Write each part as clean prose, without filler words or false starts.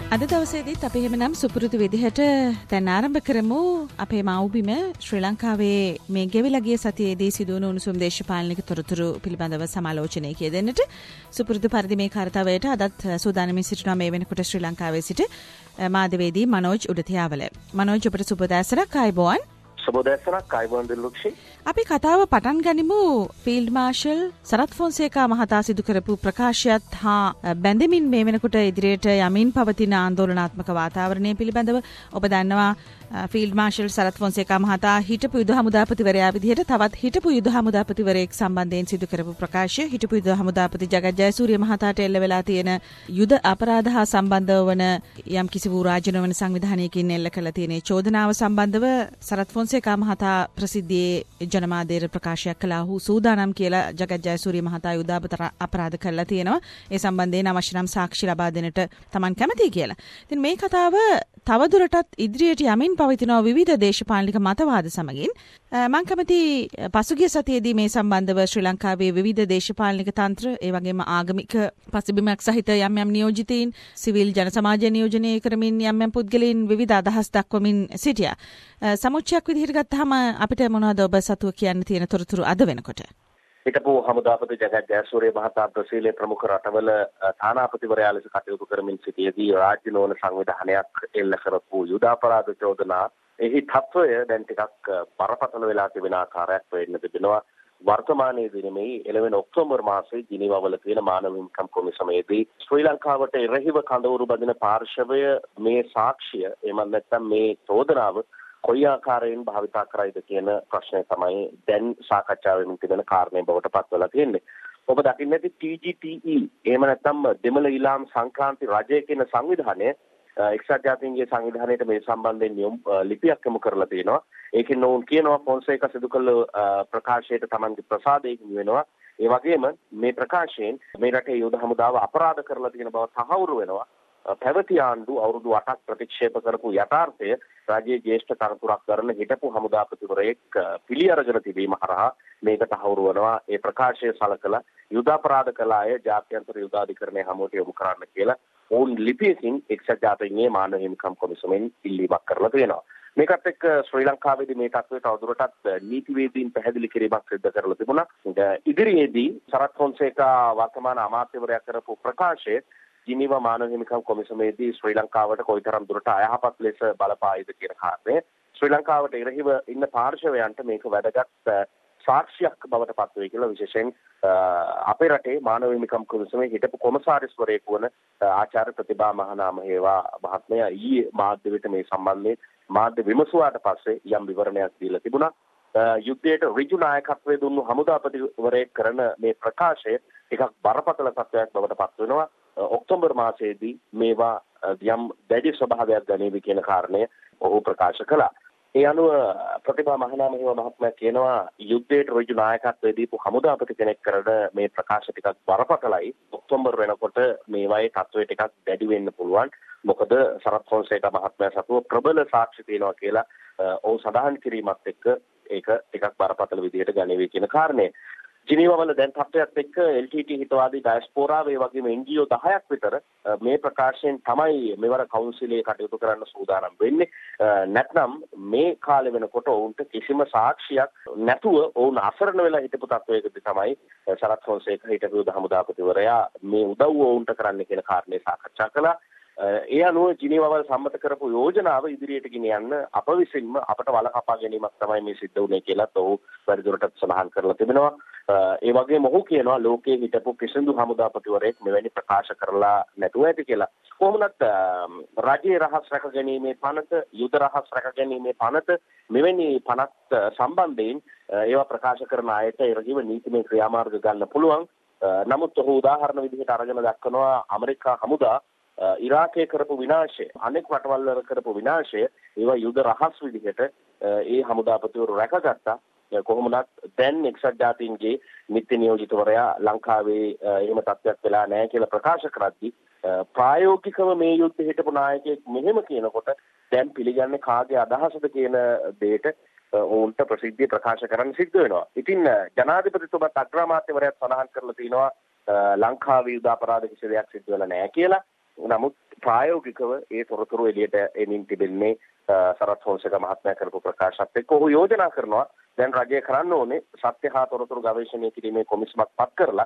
අද දවසේදීත් අපි එහෙමනම් සුපුරුදු විදිහට දැන් ආරම්භ කරමු අපේ මව්බිම ශ්‍රී ලංකාවේ මේ ගෙවිලා ගිය සතියේදී සිදුවුණු උණුසුම් දේශපාලනික තොරතුරු පිළිබඳව සමාලෝචනය කියෙදෙන්නට සුපුරුදු පරිදි මේ කාර්යතාවයට අදත් සූදානමින් සිටිනවා මේ වෙනකොට ශ්‍රී ලංකාවේ සිට මාධ්‍යවේදී මනෝජ් උඩතියාවල. මනෝජ් ඔබට සුබ දැසරක් ආයුබෝවන්. සුබ දැසරක් ආයුබෝවන් දිලුක්ෂි. අපි කතාව පටන් ගනිමු ෆීල්ඩ් මාර්ෂල් සරත් ෆොන්සේකා මහතා සිදු කරපු ප්‍රකාශයත් හා බැඳෙමින් මේ වෙනකොට ඉදිරියට යමින් පවතින ආందోලනාත්මක වාතාවරණය පිළිබඳව. ඔබ දන්නවා ෆීල්ඩ් මාර්ෂල් සරත් ෆොන්සේකා මහතා හිටපු යුද හමුදාපතිවරයා විදිහට තවත් හිටපු යුද හමුදාපතිවරයෙක් සම්බන්ධයෙන් සිදු කරපු ප්‍රකාශය හිටපු යුද හමුදාපති ජගත් ජයසූරිය මහතාට එල්ල වෙලා තියෙන යුද අපරාධ හා සම්බන්ධව වන යම් කිසි වූ රාජ්‍ය නොවන සංවිධානයකින් එල්ල කළ තියෙන චෝදනාව සම්බන්ධව සරත් ෆොන්සේකා මහතා ප්‍රසිද්ධියේ ජනමාධ්‍යයට ප්‍රකාශයක් කළා. ඔහු සූදානම් කියලා ජගත් ජයසූරිය මහතා යුද අපරාධ කළා තියෙනවා. ඒ සම්බන්ධයෙන් අවශ්‍ය නම් සාක්ෂි ලබා දෙන්නට Taman කැමතියි කියලා. ඉතින් මේ කතාව තවදුරටත් ඉදිරියට යමින් පවතින විවිධ දේශපාලනික මතවාද සමගින් මම කැමති පසුගිය සතියේදී මේ සම්බන්ධව ශ්‍රී ලංකාවේ විවිධ දේශපාලනික තන්ත්‍ර ඒ වගේම ආගමික පසුබිමක් සහිත යම් යම් නියෝජිතයින් සිවිල් ජන සමාජය නියෝජනය කරමින් යම් යම් පුද්ගලයන් විවිධ අදහස් දක්වමින් සිටියා. සමුච්චයක් විදිහට ගත්තාම අපිට මොනවද ඔබ සතුව කියන්න තියෙන තොරතුරු අද වෙනකොට? හිටපු හමුදාපති ජගත් ජයසූරිය මහතා බ්‍රසීලයේ ප්‍රමුඛ රටවල තානාපතිවරයා ලෙස කටයුතු කරමින් සිටියේදී රාජ්‍ය නොවන සංවිධානයක් එල්ල කරපු යුද අපරාධ චෝදනා එහි තත්වය දැන් ටිකක් බරපතල වෙලා තිබෙන ආකාරයක් වෙන්න තිබෙනවා. වර්තමානයේදී නෙමෙයි එළවෙන ඔක්තෝබර් මාසයේ ජිනීවාවල තියෙන මානව හිමිකම් කොමිසමේදී ශ්‍රී ලංකාවට එරෙහිව කඳවුරු බඳින පාර්ශවය මේ සාක්ෂිය එමන් නැත්නම් මේ චෝදනාව කොයි ආකාරයෙන් භාවිතා කරයිද කියන ප්‍රශ්නය තමයි දැන් සාකච්ඡා වෙමින් තිබෙන කාරණේ බවට පත්වලා තියෙන්නේ. ඔබ දකින්නේ නැති TGTE එහෙම නැත්නම් දෙමළ ඊළාම් සංක්‍රාන්ති රජය කියන සංවිධානය එක්සත් ජාතීන්ගේ සංවිධානයට මේ සම්බන්ධයෙන් ලිපියක් යොමු කරලා තියෙනවා. ඒකෙන් ඔවුන් කියනවා ෆොන්සේකා සිදු කළ ප්‍රකාශයට Tamanගේ ප්‍රසාදය හිමි වෙනවා. ඒ වගේම මේ ප්‍රකාශයෙන් මේ රටේ යුද හමුදාව අපරාධ කරලා තියෙන බව තහවුරු වෙනවා. පැවති ආණ්ඩු අවුරුදු 8ක් ප්‍රතික්ෂේප කරපු යථාර්ථය රාජ්‍යයේ ජ්‍යෙෂ්ඨ තනතුරක් කරන හිටපු හමුදාපතිවරයෙක් පිළි අරගෙන තිබීම හරහා මේක තහවුරු වෙනවා. ඒ ප්‍රකාශය සලකලා යුද අපරාධ කළ අය ජාත්‍යන්තර යුද අධිකරණය හමුවට යොමු කරන්න කියලා ඔවුන් ලිපියකින් එක්සත් ජාතීන්ගේ මානව හිමිකම් කොමිසමෙන් ඉල්ලීමක් කරලා තියෙනවා. මේකත් එක්ක ශ්‍රී ලංකාවේදී මේ තත්ත්වයට තවදුරටත් නීතිවේදීන් පැහැදිලි කිරීමක් සිදු කරලා තිබුණා. ඉදිරියේදී සරත් ෆොන්සේකා වර්තමාන අමාත්‍යවරයා කරපු ප්‍රකාශය ජිනීවා මානව හිමිකම් කොමිසමේදී ශ්‍රී ලංකාවට කොයිතරම් දුරට අයහපත් ලෙස බලපායිද කියන කාරණය ශ්‍රී ලංකාවට එරෙහිව ඉන්න පාර්ශවයන්ට මේක වැදගත් සාක්ෂියක් බවට පත් වේ කියලා විශේෂයෙන් අපේ රටේ මානව හිමිකම් කොමිසමේ හිටපු කොමසාරිස්වරයෙකු වන ආචාර්ය ප්‍රතිභා මහනාමහේවා මහත්මයා ඊයේ මාධ්‍ය වෙත මේ සම්බන්ධයෙන් මාධ්‍ය විමසුවාට පස්සේ යම් විවරණයක් දීලා තිබුණා. යුද්ධයට ඍජු නායකත්වයේ දුන්නු හමුදාපතිවරයෙක් කරන මේ ප්‍රකාශය ටිකක් බරපතල තත්ත්වයක් බවට පත් වෙනවා. ඔක්තෝබර් මාසයේදී මේවා යම් දැඩි ස්වභාවයක් ගනීවි කියන කාරණය ඔහු ප්‍රකාශ කළා. ඒ අනුව ප්‍රතිභා මහනාමහේවා මහත්මයා කියනවා යුද්ධයට ඍජු නායකත්වයේ දීපු හමුදාපති කෙනෙක් කරන මේ ප්‍රකාශ ටිකක් බරපතලයි. ඔක්තෝබර් වෙනකොට මේවායේ තත්ත්වය ටිකක් දැඩි වෙන්න පුළුවන්. මොකද සරත් ෆොන්සේකා මහත්මයා සතුව ප්‍රබල සාක්ෂි තියෙනවා කියලා ඔහු සඳහන් කිරීමත් එක්ක ඒක ටිකක් බරපතල විදිහට ගනීවි කියන කාරණය. ජිනීවාවල දැන් තත්ත්වයක් එක්ක LTT හිතවාදී ඩයස්පෝරාව ඒ වගේම NGO 10ක් විතර මේ ප්‍රකාශයෙන් තමයි මෙවර කවුන්සිලයේ කටයුතු කරන්න සූදානම් වෙන්නේ. නැත්නම් මේ කාලේ වෙනකොට ඔවුන්ට කිසිම සාක්ෂියක් නැතුව ඔවුන් අසරණ වෙලා හිටපු තත්ත්වයකදී තමයි සරත් ෆොන්සේකා හිටපු යුද හමුදාපතිවරයා මේ උදව්ව ඔවුන්ට කරන්න කියන කාරණේ සාකච්ඡා කළා. ඒ අනුව ජිනීවාවල සම්මත කරපු යෝජනාව ඉදිරියට ගෙනියන්න අප විසින්ම අපට වල කපා ගැනීමක් තමයි මේ සිද්ධ වුනේ කියලාත් ඔහු වැඩිදුරටත් සඳහන් කරලා තිබෙනවා. ඒ වගේම ඔහු කියනවා ලෝකයේ හිටපු කිසිදු හමුදාපතිවරයෙක් මෙවැනි ප්‍රකාශ කරලා නැතුව ඇති කියලා. කොහොමවත් රජයේ රහස් රැක ගැනීමේ පනත, යුද රහස් රැක ගැනීමේ පනත මෙවැනි පනත් සම්බන්ධයෙන් ඒවා ප්‍රකාශ කරන අයට එරෙහිව නීතිමය ක්‍රියාමාර්ග ගන්න පුළුවන්. නමුත් ඔහු උදාහරණ විදිහට අරගෙන දක්වනවා ඇමරිකා හමුදා ඉරාකයේ කරපු විනාශය, අනෙක් රටවල් වල කරපු විනාශය ඒවා යුද රහස් විදිහට ඒ හමුදාපතිවරු රැකගත්තා. කොහොමවත් දැන් එක්සත් ජාතීන්ගේ නිත්‍ය නියෝජිතවරයා ලංකාවේ එහෙම තත්ත්වයක් වෙලා නැහැ කියලා ප්‍රකාශ කරද්දී ප්‍රායෝගිකව මේ යුද්ධෙ හිටපු නායකයෙක් මෙහෙම කියනකොට දැන් පිළිගන්නේ කාගේ අදහසද කියන දෙයට ඔවුන්ට ප්‍රසිද්ධිය ප්‍රකාශ කරන්න සිද්ධ වෙනවා. ඉතින් ජනාධිපතිතුමත් අග්‍රාමාත්‍යවරයාත් සඳහන් කරලා තිනවා ලංකාවේ යුද අපරාධ කිසි දෙයක් සිද්ධ වෙලා නැහැ කියලා. නමුත් ප්‍රායෝගිකව ඒ තොරතුරු එළියට එමින් තිබෙන්නේ සරත් ෆොන්සේකා මහත්මයා කරපු ප්‍රකාශات එක්ක ඔහු යෝජනා කරනවා දැන් රජය කරන්න ඕනේ සත්‍ය හා තොරතුරු ගවේෂණය කිරීමේ කොමිසමක් පත් කරලා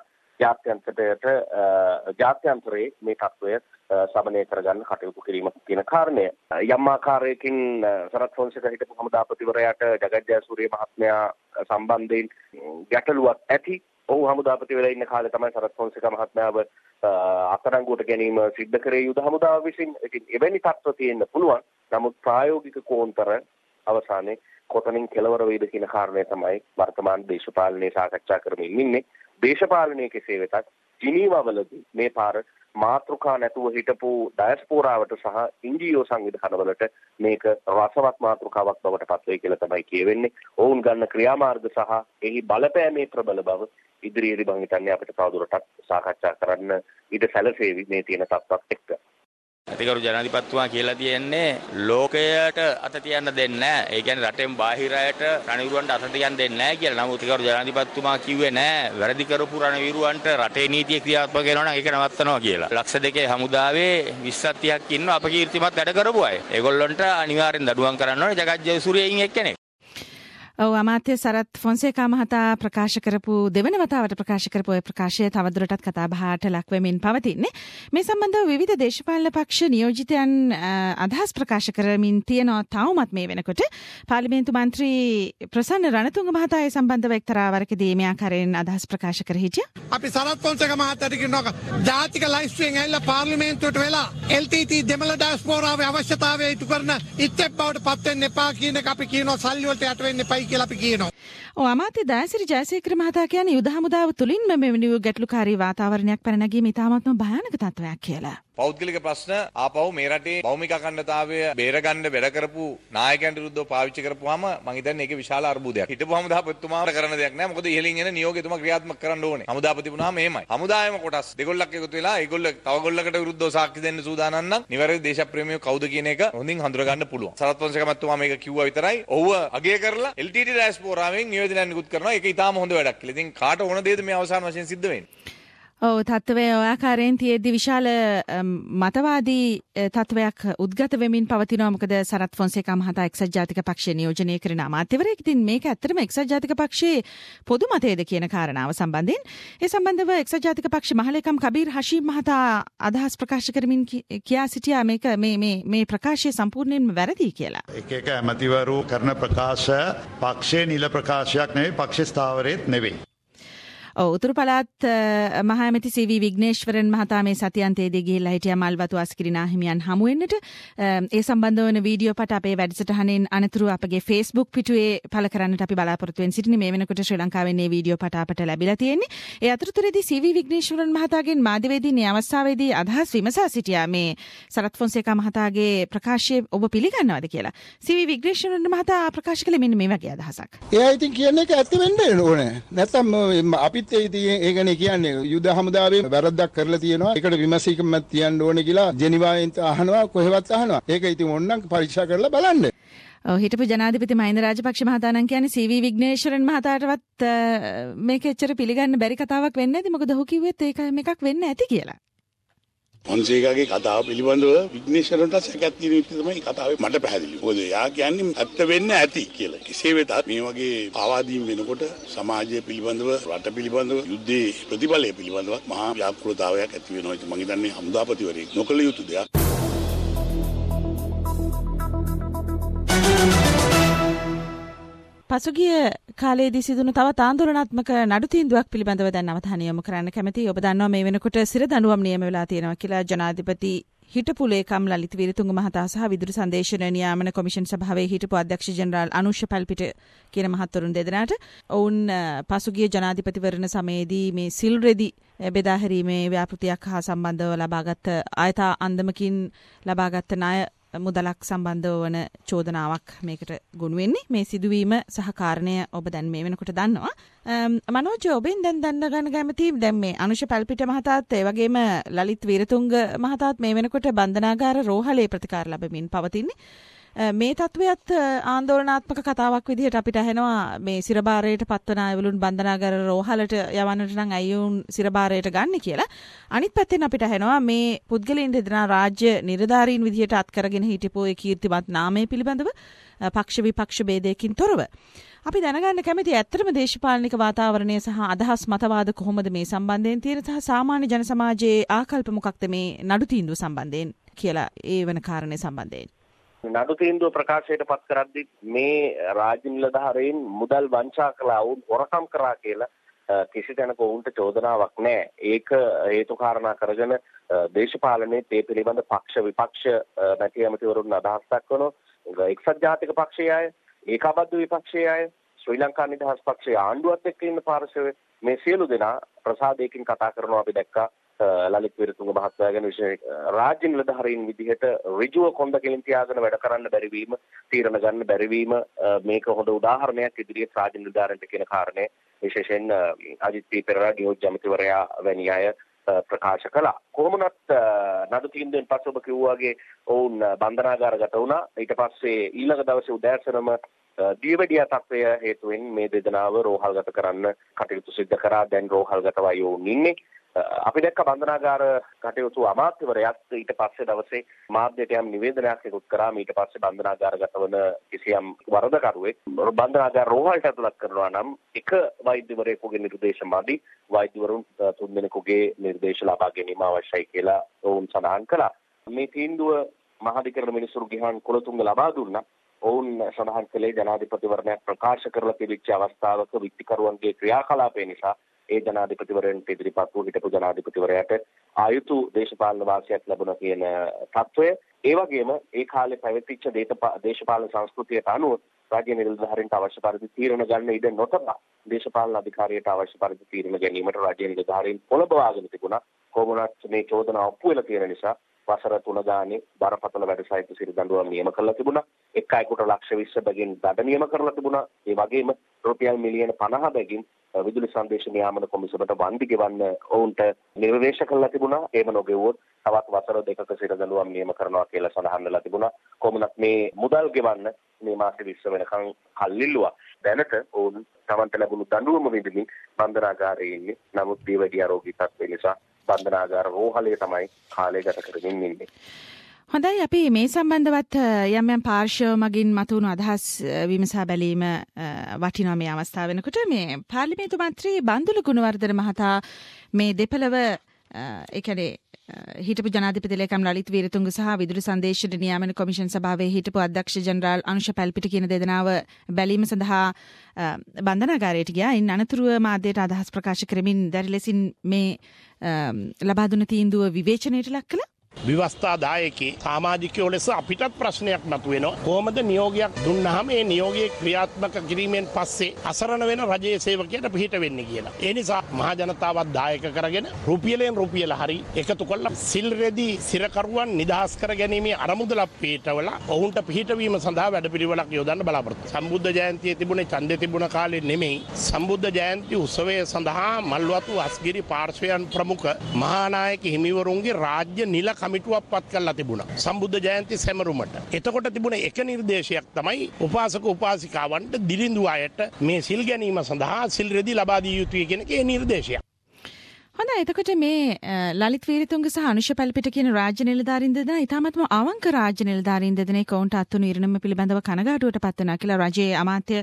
ජාත්‍යන්තරයේ මේ තත්ත්වය සමනය කරගන්න කටයුතු කිරීමක් කියන කාරණය. යම් ආකාරයකින් සරත් ෆොන්සේකා හිටපු හමුදාපතිවරයාට ජගත් ජයසූරිය මහත්මයා සම්බන්ධයෙන් ගැටලුවක් ඇති. ඔහු හමුදාපති වෙලා ඉන්න කාලේ තමයි සරත් ෆොන්සේකා මහත්මයාව අත්අඩංගුවට ගැනීම සිද්ධ කරේ යුද හමුදාව විසින්. ඉතින් එවැනි තත්ත්ව තියෙන්න පුළුවන්. නමුත් ප්‍රායෝගික කෝණතර අවසානයේ කොතනින් කෙලවර වේද කියන කාරණය තමයි වර්තමාන දේශපාලනයේ සාකච්ඡා කරමින් ඉන්නේ. දේශපාලනයේ කෙසේ වෙතත් ජිනීවාවලදී මේ පාර මාතෘකා නැතුව හිටපු ඩයස්පෝරාවට සහ NGO සංවිධානවලට මේක රසවත් මාතෘකාවක් බවට පත් වෙයි කියලා තමයි කියවෙන්නේ. ඔවුන් ගන්න ක්‍රියාමාර්ග සහ එහි බලපෑමේ ප්‍රබල බව ඉදිරියේදී මම හිතන්නේ අපිට තවදුරටත් සාකච්ඡා කරන්න ඉඩ සැලසෙවි මේ තියෙන තත්ත්වත් එක්ක. අතිගරු ජනාධිපතිතුමා කියලා තියෙන්නේ ලෝකයට අත තියන්න දෙන්නේ නැහැ. ඒ කියන්නේ රටෙන් බාහිර අයට රණවිරුවන්ට අත තියන්න දෙන්නේ නැහැ කියලා. නමුත් අතිගරු ජනාධිපතිතුමා කිව්වේ නැහැ වැරදි කරපු රණවිරුවන්ට රටේ නීතිය ක්‍රියාත්මක වෙනවා නම් ඒක නවත්තනවා කියලා. ලක්ෂ 2 හමුදාවේ 20ක් ඉන්නවා අපකීර්තිමත් වැඩ කරපු අය. ඒගොල්ලන්ට අනිවාර්යෙන් දඩුවම් කරන්න ඕනේ ජගත් ජයසූරියන් එක්කෙනෙක්. ඔව් අමාත්‍ය සරත් ෆොන්සේකා මහතා ප්‍රකාශ කරපු දෙවන වතාවට ප්‍රකාශ කරපු ඔය ප්‍රකාශය තවදුරටත් කතා බහට ලක් වෙමින් පවතින්නේ. මේ සම්බන්ධව විවිධ දේශපාලන පක්ෂ නියෝජිතයන් අදහස් ප්‍රකාශ කරමින් තියෙනවා තවමත් මේ වෙනකොට. පාර්ලිමේන්තු මන්ත්‍රී ප්‍රසන්න රණතුංග මහතා ඒ සම්බන්ධව එක්තරා වරකදී මේ ආකාරයෙන් අදහස් ප්‍රකාශ කර හිටියා. අපි සරත් ෆොන්සේකා මහතාට කියනවා ජාතික ලයිස්ට්ුවෙන් ඇවිල්ලා පාර්ලිමේන්තුවට වෙලා LTT දෙමළ ඩයස්පෝරාවේ අවශ්‍යතාවය ඉටු කරන ඉත්තෙක් බවට පත් වෙන්න එපා කියන එක අපි කියනවා සල්ලි වලට යට වෙන්න එපා කියලා අපි කියනවා. ඔව් අමාත්‍ය දයාසිරි ජයසේකර මහතා කියන්නේ යුද හමුදාව තුලින්ම මෙවැනි ගැටලුකාරී වාතාවරණයක් පැන නැගීම ඉතාමත්ම භයානක තත්ත්වයක් කියලා. පෞද්ගලික ප්‍රශ්න ආපහු මේ රටේ භෞමික අඛණ්ඩතාවය බේරගන්න වැඩ කරපු නායකයන්ට විරුද්ධව පාවිච්චි කරපුවාම මම හිතන්නේ ඒකේ විශාල අර්බුදයක්. හිටපු හමුදාපතිතුමාට කරන්න දෙයක් නැහැ. මොකද ඉහළින් එන නියෝගයතුමා ක්‍රියාත්මක කරන්න ඕනේ. හමුදාපති වුණාම එහෙමයි. හමුදායම කොටස් දෙගොල්ලක් එකතු වෙලා ඒගොල්ල තව ගොල්ලකට විරුද්ධව සාක්ෂි දෙන්න සූදානම් නම් නිවැරදි දේශප්‍රේමියෝ කවුද කියන එක හොඳින් හඳුනා ගන්න පුළුවන්. සරත් ෆොන්සේකා මහත්මයා මේක කිව්වා විතරයි. ඔව්ව අගය කරලා LTT ඩයස්පෝරාවෙන් නියෝජනයක් නිකුත් කරනවා. ඒක ඊටාම හොඳ වැඩක් කියලා. ඉතින් කාට ඕන දෙයද මේ අවසාන වශයෙන් සිද්ධ වෙන්නේ? ඔව් තත්ත්වය ඔය ආකාරයෙන් තියෙද්දි විශාල මතවාදී තත්ත්වයක් උද්ගත වෙමින් පවතිනවා. මොකද සරත් ෆොන්සේකා මහතා එක්සත් ජාතික පක්ෂය නියෝජනය කරන අමාත්‍යවරයෙක්. ඉතින් මේක ඇත්තටම එක්සත් ජාතික පක්ෂයේ පොදු මතයද කියන කාරණාව සම්බන්ධයෙන් ඒ සම්බන්ධව එක්සත් ජාතික පක්ෂ මහලේකම් කබීර් හෂීම් මහතා අදහස් ප්‍රකාශ කරමින් කියා සිටියා මේක මේ ප්‍රකාශය සම්පූර්ණයෙන්ම වැරදි කියලා. එක ඇමතිවරු කරන ප්‍රකාශ පක්ෂයේ නිල ප්‍රකාශයක් නෙවෙයි, පක්ෂ ස්ථාවරයේත් නෙවෙයි. උතුරු පළාත් මහ ඇමති සී.වී. විග්නේශ්වරන් මහතා මේ සතියන්තයේදී ගිහිල්ලා හිටියා මල්වතු අස්කිරිනා හිමියන් හමු වෙන්නට. ඒ සම්බන්ධ වන වීඩියෝ පට අපේ වැඩසටහනෙන් අනතුරු අපගේ Facebook පිටුවේ පළ කරන්නට අපි බලාපොරොත්තු වෙන සිටිනේ. මේ වෙනකොට ශ්‍රී ලංකාවේ මේ වීඩියෝ පට අපට ලැබිලා තියෙන්නේ. ඒ අතරතුරේදී සී.වී. විග්නේශ්වරන් මහතාගෙන් මාධ්‍යවේදී මේ අවස්ථාවේදී අදහස් විමසා සිටියා මේ සරත් ෆොන්සේකා මහතාගේ ප්‍රකාශය ඔබ පිළිගන්නවද කියලා. සී.වී. විග්නේශ්වරන් මහතා ප්‍රකාශ කළේ මෙන්න මේ වගේ අදහසක්. එයා ඉතින් කියන්නේ ඒක ඇත්ත වෙන්න ඕනේ. නැත්නම් අපි ඒකනේ කියන්නේ යුද හමුදාවේ වැරද්දක් කරලා තියෙනවා. ඒකට විමසීමක් තියන්න ඕනේ කියලා ජෙනීවාවෙන් අහනවා, කොහෙවත් අහනවා. ඒක ඉතින් ඕනනම් පරීක්ෂා කරලා බලන්න. හිටපු ජනාධිපති මහින්ද රාජපක්ෂ මහතා නම් කියන්නේ සී.වී. විග්නේශ්වරන් මහතාටවත් මේක එච්චර පිළිගන්න බැරි කතාවක් වෙන්නේ නැති. මොකද ඔහු කිව්වෙත් ඒක මේකක් වෙන්න ඇති කියලා. ෆොන්සේකාගේ කතාව පිළිබඳව විග්නේශ්වරන්ට සැකයක් තියෙන විදිහ තමයි කතාවේ මට පැහැදිලි. මොකද එයා කියන්නේ ඇත්ත වෙන්න ඇති කියලා. කෙසේ වෙතත් මේ වගේ ආවාදීන් වෙනකොට සමාජය පිළිබඳව, රට පිළිබඳව, යුද්ධයේ ප්‍රතිඵලය පිළිබඳව මහා ව්‍යාකෘතතාවයක් ඇති වෙනවා. මම හිතන්නේ හමුදාපතිවරයෙක් නොකළ යුතු දෙයක්. පසුගිය කාලයේදී සිදුණු තවත් ආందోලනාත්මක නඩු තීන්දුවක් පිළිබඳව දැන් අවධානය යොමු කරන්න කැමතියි. ඔබ දන්නවා මේ වෙනකොට සිර දඬුවම් නියම වෙලා තියෙනවා කියලා ජනාධිපති හිටපු ලේකම් ලලිත වීරතුංග මහතා සහ විදුලි සංදේශන නියාමන කොමිෂන් සභාවේ හිටපු අධ්‍යක්ෂ ජෙනරාල් අනුෂ පල්පිට කියන මහත්වරුන් දෙදෙනාට ඔවුන් පසුගිය ජනාධිපතිවරණ සමයේදී මේ සිල් රෙදි බෙදා හැරීමේ ව්‍යාපෘතියක් හා සම්බන්ධව ලබාගත් ආයතා අන්දමකින් ලබාගත් ණය මුදලක් සම්බන්ධව වන චෝදනාවක් මේකට ගොනු වෙන්නේ. මේ සිදුවීම සහ කාරණය ඔබ දැන් මේ වෙනකොට දන්නවා. මනෝජ් ඔබෙන් දැන් දන්න ගන්න කැමති දැන් මේ අනුෂ පල්පිට මහතාත් ඒ වගේම ලලිත් වීරතුංග මහතාත් මේ වෙනකොට බන්ධනාගාර රෝහලේ ප්‍රතිකාර ලැබමින් පවතින්නේ. මේ තත්වයත් ආන්දෝලනාත්මක කතාවක් විදිහට අපිට ඇහෙනවා මේ සිරබාරයට පත්වන අයවලුන් බන්ධනාගාර රෝහලට යවන්නට නම් අයියුන් සිරබාරයට ගන්න කියලා. අනිත් පැත්තෙන් අපිට ඇහෙනවා මේ පුද්ගලයන් දෙදෙනා රාජ්‍ය නිලධාරීන් විදිහට අත්කරගෙන හිටපු ඒ කීර්තිමත් නාමය පිළිබඳව පක්ෂ විපක්ෂ ભેදයකින් තොරව අපි දැනගන්න කැමති ඇත්තටම දේශපාලනික වාතාවරණය සහ අදහස් මතවාද කොහොමද මේ සම්බන්ධයෙන් තියෙන සහ සාමාන්‍ය ජන සමාජයේ ආකල්ප මොකක්ද මේ නඩු තීන්දුව සම්බන්ධයෙන් කියලා ඒ වෙන කාරණේ සම්බන්ධයෙන්. නඩු තීන්දුව ප්‍රකාශයට පත් කරද්දී මේ රාජ්‍ය නිලධාරීන් මුදල් වංචා කළා වුන් හොරකම් කරා කියලා කිසි තැනක වුන්ට චෝදනාවක් නැහැ. ඒක හේතු කාරණා කරගෙන දේශපාලනයේ ඒ පිළිබඳ පක්ෂ විපක්ෂ නැති ඇමතිවරුන් අදහස් දක්වනවා. එක්සත් ජාතික පක්ෂයේ අය, ඒකාබද්ධ විපක්ෂයේ අය, ශ්‍රී ලංකා නිදහස් පක්ෂයේ ආණ්ඩුවත් එක්ක ඉන්න පාර්ශවය මේ සියලු දෙනා ප්‍රසාදයකින් කතා කරනවා අපි දැක්කා. ලලිත් විරතුංග මහත්මයා ගැන විශේෂ රාජ්‍ය නිලධාරීන් විදිහට ඍජුව කොන්ද කෙලින් තියාගෙන වැඩ කරන්න බැරි වීම, තීරණ ගන්න බැරි වීම මේක හොඳ උදාහරණයක් ඉදිරියට රාජ්‍ය නිලධාරීන්ට කියන කාරණේ විශේෂයෙන් අජිත් පී පෙරේරා නියෝජ්‍ය අමාත්‍යවරයා වැනි අය ප්‍රකාශ කළා. කොහොමනත් නඩු තීන්දුවෙන් පස්සේ ඔබ කිව්වාගේ ඔවුන් බන්ධනාගාරගත වුණා. ඊට පස්සේ ඊළඟ දවසේ උදෑසනම දියවැඩියා තත්ත්වය හේතුවෙන් මේ දෙදෙනාව රෝහල්ගත කරන්න කටයුතු සිදු කරා. දැන් රෝහල්ගතව යෝන් ඉන්නේ. අපි දැක්ක බන්ධනාගාර කටයුතු අමාත්‍යවරයාත් ඊට පස්සේ දවසේ මාධ්‍යට යම් නිවේදනයක් එකතු කරා. ඊට පස්සේ බන්ධනාගාරගත වන කිසියම් වරදකරුවෙක් බන්ධනාගාර රෝහලට ඇතුළත් කරනවා නම් එක වෛද්‍යවරයෙකුගේ නිර්දේශ මදි. වෛද්‍යවරුන් 3 දෙනෙකුගේ නිර්දේශ ලබා ගැනීම අවශ්‍යයි කියලා ඔවුන් සඳහන් කළා. මේ තීන්දුව මහාධිකරණ මිනිසුරු ගිහන් කුලතුංග ලබා දුන්නා. ඔවුන් සඳහන් කළේ ජනාධිපතිවරණයක් ප්‍රකාශ කරලා තිබිච්ච අවස්ථාවක විත්තිකරුවන්ගේ ක්‍රියාකලාපය නිසා ඒ ජනාධිපතිවරයන්ට ඉදිරිපත් වූ හිටපු ජනාධිපතිවරයාට ආයුතු දේශපාලන වාසියක් ලැබුණා කියන තත්වය. ඒ වගේම ඒ කාලේ පැවතිච්ච දේශපාලන සංස්කෘතියට අනුව රාජ්‍ය නිලධාරීන්ට අවශ්‍ය පරිදි තීරණ ගන්න ඉඩ නොතබා දේශපාලන අධිකාරියට අවශ්‍ය පරිදි තීරණ ගැනීමට රාජ්‍ය නිලධාරීන් පොළඹවාගෙන තිබුණා. කොමුණත් මේ චෝදනා ඔප්පු වෙලා තියෙන නිසා වසර 3 ගානේ බරපතල වැඩ සහිත සිරි දඬුවම් නියම කරලා තිබුණා. එක් අයෙකුට ලක්ෂ 20 බැගින් දඩ නියම කරලා තිබුණා. ඒ වගේම රුපියල් මිලියන 50 බැගින් විදුලි සංදේශ නියාමන කොමිසමට වන්දි ගෙවන්න ඔවුන්ට නිර්දේශ කළා තිබුණා. එහෙම නොගෙවුවොත් තවත් වසර 2ක සිර දඬුවම් නියම කරනවා කියලා සඳහන් වෙලා තිබුණා. කොමුණත් මේ මුදල් ගෙවන්න මේ මාස 20 වෙනකන් කල්ලිල්ලුවා. දැනට ඔවුන් තමන්ට ලැබුණු දඬුවම විඳින්න බන්ධනාගාරයේ ඉන්නේ. නමුත් දියවැඩියා රෝගී තත්ත්වය නිසා බන්ධනාගාර රෝහලේ තමයි කාලය ගත කරමින් ඉන්නේ. හොඳයි අපි මේ සම්බන්ධවත් යම් යම් පාර්ශ්ව මගින් මතුවුණු අදහස් විමසා බැලීම වටිනා මේ අවස්ථාව වෙනකොට මේ පාර්ලිමේන්තු මන්ත්‍රී බන්දුල ගුණවර්ධන මහතා මේ දෙපළව ඒ කියන්නේ හිටපු ජනාධිපති ලේකම් ලලිත් වීරතුංග සහ විදුලි සංදේශ නියාමන කොමිෂන් සභාවේ හිටපු අධ්‍යක්ෂ ජනරාල් අනුෂ පැල්පිට කියන දෙදෙනාව බැලීම සඳහා බන්ධනාගාරයට ගියා. ඉන් අනතුරුව මාධ්‍යයට අදහස් ප්‍රකාශ කරමින් දැඩි ලෙසින් මේ ලබා දුන්න තීන්දුව විවේචනයට ලක් කළා. ව්‍යවස්ථාදායකේ සමාජිකයෝ ලෙස අපිටත් ප්‍රශ්නයක් මතුවෙනවා. කොහොමද නියෝගයක් දුන්නාම ඒ නියෝගයේ ක්‍රියාත්මක කිරීමෙන් පස්සේ අසරණ වෙන රජයේ සේවකයට පිහිට වෙන්නේ කියලා. ඒ නිසා මහ ජනතාවත් දායක කරගෙන රුපියලෙන් රුපියල හරි එකතු කරලා සිල් රෙදි සිරකරුවන් නිදහස් කර ගැනීමේ අරමුදලක් පිටවල ඔවුන්ට පිහිටවීම සඳහා වැඩපිළිවෙලක් යොදන්න බලාපොරොත්තු. සම්බුද්ධ ජයන්තියේ තිබුණේ ඡන්දේ තිබුණ කාලේ නෙමෙයි. සම්බුද්ධ ජයන්ති උත්සවය සඳහා මල්වතු අස්ගිරි පාර්ශ්වයන් ප්‍රමුඛ මහානායක හිමිවරුන්ගේ රාජ්‍ය නිල කමිටුවක් පත් කරලා තිබුණා සම්බුද්ධ ජයන්ති සැමරුමට. එතකොට තිබුණ එක නිර්දේශයක් තමයි උපාසක උපාසිකාවන්ට දිලිඳු අයට මේ සිල් ගැනීම සඳහා සිල් රෙදි ලබා දිය යුතුයි කියන ඒ නිර්දේශය. හොඳයි එතකොට මේ ලලිත් වීරතුංග සහ අනුෂ පැල්පිට කියන රාජ්‍ය නිලධාරීන් දෙදෙනා ඊටමත්ම අවංක රාජ්‍ය නිලධාරීන් දෙදෙනෙක් ඔවුන්ට අත්වුණු ඉරණම පිළිබඳව කනගාටුවට පත් වෙනවා කියලා රජයේ අමාත්‍ය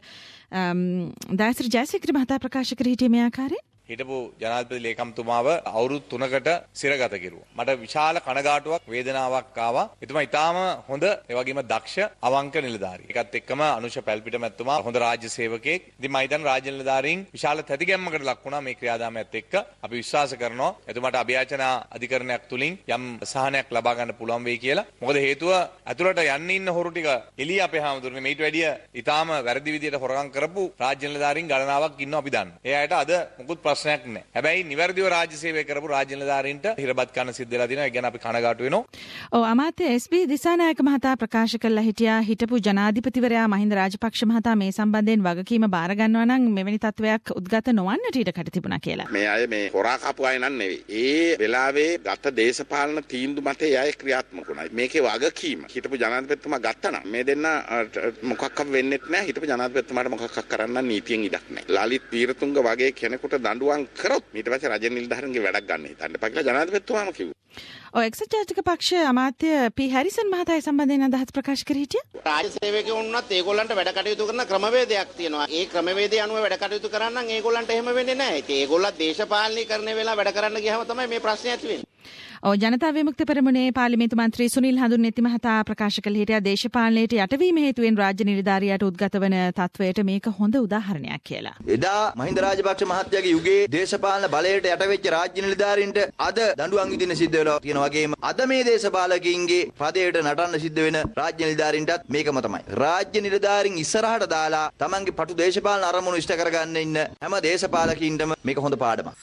දයසිරි ජයසේකර මහතා ප්‍රකාශ කර සිටියේ මේ ආකාරයෙන්. හිටපු ජනාධිපති ලේකම්තුමාව අවුරුදු 3කට සිරගත කෙරුවා. මට විශාල කනගාටුවක් වේදනාවක් ආවා. එතුමා ඊටාම හොඳ ඒ වගේම දක්ෂ අවංක නිලධාරියෙක්. ඒකත් එක්කම අනුෂ පැල්පිට මැතිතුමා හොඳ රාජ්‍ය සේවකයෙක්. ඉතින් මම හිතන්නේ රාජ්‍ය නිලධාරීන් විශාල තැතිගැම්මකට ලක් වුණා මේ ක්‍රියාදාමයත් එක්ක. අපි විශ්වාස කරනවා එතුමාට අභියාචනා අධිකරණයක් තුලින් යම් සහනයක් ලබා ගන්න පුළුවන් වෙයි කියලා. මොකද හේතුව ඇතුළට යන්න ඉන්න හොරු ටික එළිය අපේ හැමදෙරේ මේට වැඩිය ඊටාම වැරදි විදියට හොරගම් කරපු රාජ්‍ය නිලධාරීන් ගණනාවක් ඉන්නවා අපි දන්නවා. ඒ අයට අද මොකුත් ප්‍රශ්නයක් නැහැ. හැබැයි නිවැරදිව රාජ්‍ය සේවය කරපු රාජ්‍ය නිලධාරීන්ට හිරබත් කන්න සිද්ධ වෙලා තියෙනවා. ඒ ගැන අපි කනගාටු වෙනවා. ඔව් අමාත්‍ය එස්.බී. දිසානායක මහතා ප්‍රකාශ කළා හිටියා හිටපු ජනාධිපතිවරයා මහින්ද රාජපක්ෂ මහතා මේ සම්බන්ධයෙන් වගකීම බාර ගන්නවා නම් මෙවැනි තත්වයක් උද්ගත නොවන්නට ඊට කඩ තිබුණා කියලා. මේ අය මේ හොරා කපු අය නන් නෙවෙයි. ඒ වෙලාවේ ගත දේශපාලන තීන්දුව මත ඒ අය ක්‍රියාත්මක වුණා. මේකේ වගකීම හිටපු ජනාධිපතිතුමා ගත්තා නම් මේ දෙන්න මොකක්වත් වෙන්නේ නැහැ. හිටපු ජනාධිපතිතුමාට මොකක්වත් කරන්න නීතියෙන් ඉඩක් නැහැ. ලලිත් වීරතුංග වගේ කෙනෙකුට දඬුවම් කරොත් ඊට පස්සේ රජ නිලධාරීන්ගේ වැඩක් ගන්න හිතන්න එපා කියලා ජනාධිපතිතුමාම කිව්වා. ඔය එක්සත් ජාතික පක්ෂ අමාත්‍ය පී හැරිසන් මහතා ඒ සම්බන්ධයෙන් අදහස් ප්‍රකාශ කර හිටියා. රාජ්‍ය සේවකයෝ වුණත් ඒගොල්ලන්ට වැඩ කටයුතු කරන ක්‍රමවේදයක් තියෙනවා. ඒ ක්‍රමවේදය අනුව වැඩ කටයුතු කරන්න නම් ඒගොල්ලන්ට එහෙම වෙන්නේ නැහැ. ඉතින් ඒගොල්ලන් දේශපාලනීකරණය වෙලා වැඩ කරන්න ගියාම තමයි මේ ප්‍රශ්නේ ඇති වෙන්නේ. ඔව් ජනතා විමුක්ති පෙරමුණේ පාර්ලිමේන්තු මන්ත්‍රී සුනිල් හඳුන්නෙති මහතා ප්‍රකාශ කළ හිටියා දේශපාලනයට යටවීම හේතුවෙන් රාජ්‍ය නිලධාරියාට උද්ගත වන තත්වයට මේක හොඳ උදාහරණයක් කියලා. එදා මහින්ද රාජපක්ෂ මහත්තයාගේ යුගයේ දේශපාලන බලයට යටවෙච්ච රාජ්‍ය නිලධාරීන්ට අද දඬුවම් විඳින්න සිද්ධ වෙලා තියෙන වගේම අද මේ දේශපාලකයින්ගේ පදයට නටන්න සිද්ධ වෙන රාජ්‍ය නිලධාරීන්ටත් මේකම තමයි. රාජ්‍ය නිලධාරීන් ඉස්සරහට දාලා තමන්ගේ පටු දේශපාලන අරමුණු ඉෂ්ට කරගන්න ඉන්න හැම දේශපාලකයින්ටම මේක හොඳ පාඩමක්.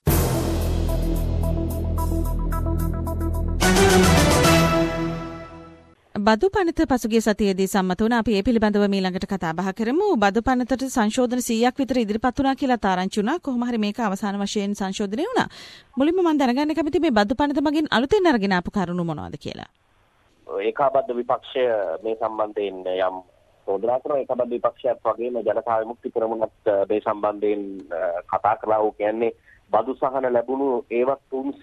බදු පනත පසුගිය සතියේදී සම්මත වුණා. අපි ඒ පිළිබඳව ඊළඟට කතා බහ කරමු. බදු පනතට සංශෝධන 100ක් විතර ඉදිරිපත් වුණා කියලා තාරංචි වුණා. කොහොම හරි මේක අවසාන වශයෙන් සංශෝධනය වුණා. මුලින්ම මම දැනගන්න කැමතියි මේ බදු පනත මගින් අලුතෙන් අරගෙන ආපු කරුණු මොනවද කියලා. ඒකාබද්ධ විපක්ෂය මේ සම්බන්ධයෙන් යම් චෝදනා කරන ඒකාබද්ධ විපක්ෂයත් වගේම ජනතා විමුක්ති පෙරමුණත් මේ සම්බන්ධයෙන් කතා කළා. ਉਹ කියන්නේ බදු සහන ලැබුණු ඒවා